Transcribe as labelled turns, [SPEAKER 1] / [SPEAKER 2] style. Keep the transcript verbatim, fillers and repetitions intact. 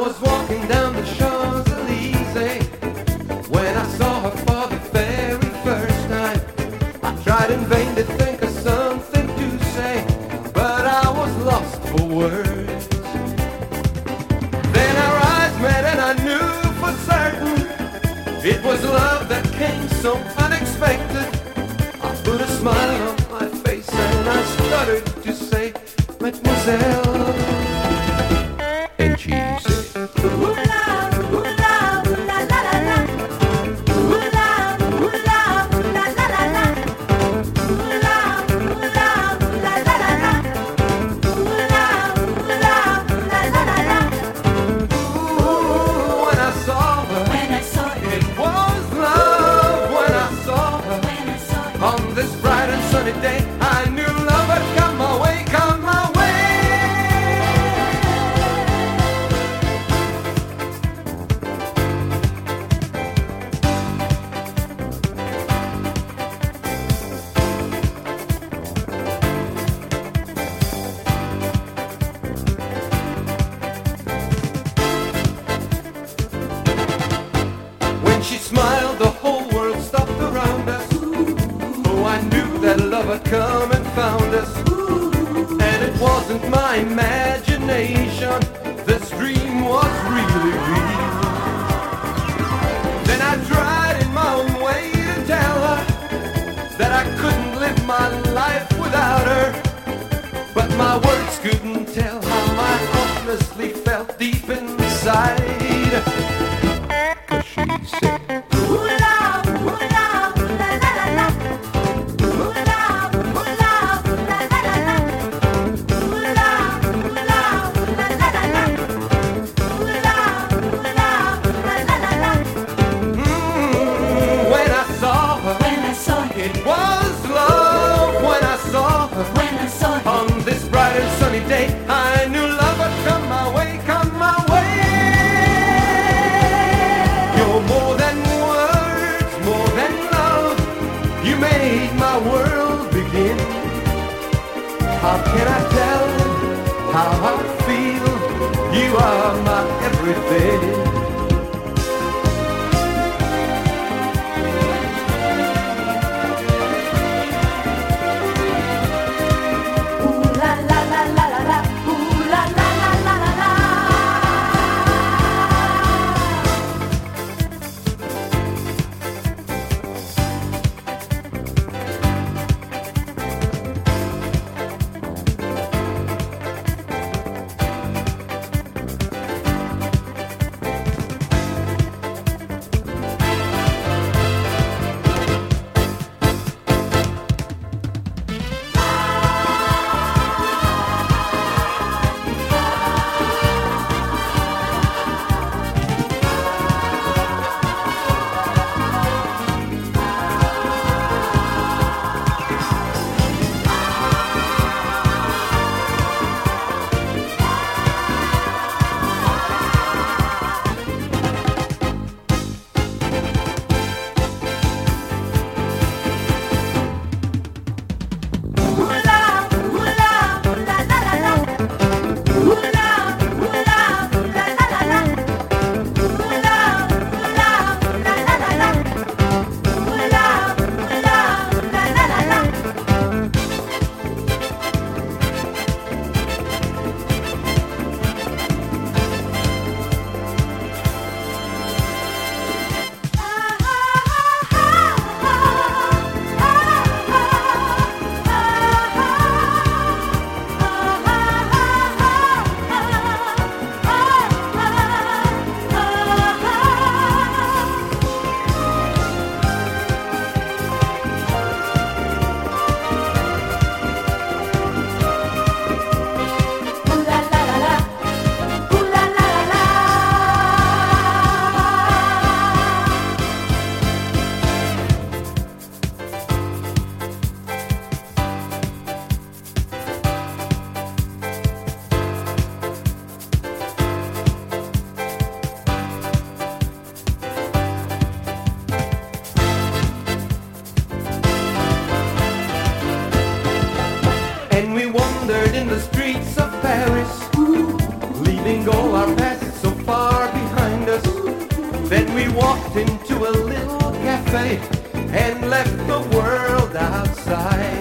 [SPEAKER 1] was walking down the Champs-Élysées when I saw her for the very first time. I tried in vain to think of something to say, but I was lost for words. Then our eyes met and I knew for certain it was love that came so unexpected. I put a smile on my face and I stuttered to say, Mademoiselle. And she said, ooh la, ooh la, ooh la la la la. Ooh la, ooh la, ooh la la la la. Ooh la, ooh la, ooh la la la la. Ooh la, ooh la, ooh la la la la. Ooh, when I saw her, when I saw her, it was love. When I saw her, when I saw her, on this bright and sunny day, I knew love had come my way, come my way. When she smiled, the whole world stopped around us. Oh, I knew that love had come and found us. And it wasn't my imagination, this dream was really real. Then I tried in my own way to tell her that I couldn't live my life without her, but my words couldn't tell how I honestly felt deep inside. 'Cause she said, ooh la, ooh la, ooh la la la la. Ooh la, ooh la, ooh la la la la. Ooh la, ooh la, ooh la la la la. Ooh la, ooh la, ooh la la la la. Mm, when I saw her, when I saw her, it was love. When I saw her, when I saw her, on this bright and sunny day, I knew love had come my way, come my way. You're more than words, more than love. You made my world begin. How can I tell how I feel? You are my everything. Ooh la la la la la la. Ooh la la la la la la. wandered in the streets of Paris, leaving all our past so far walked into a little cafe and left the world outside.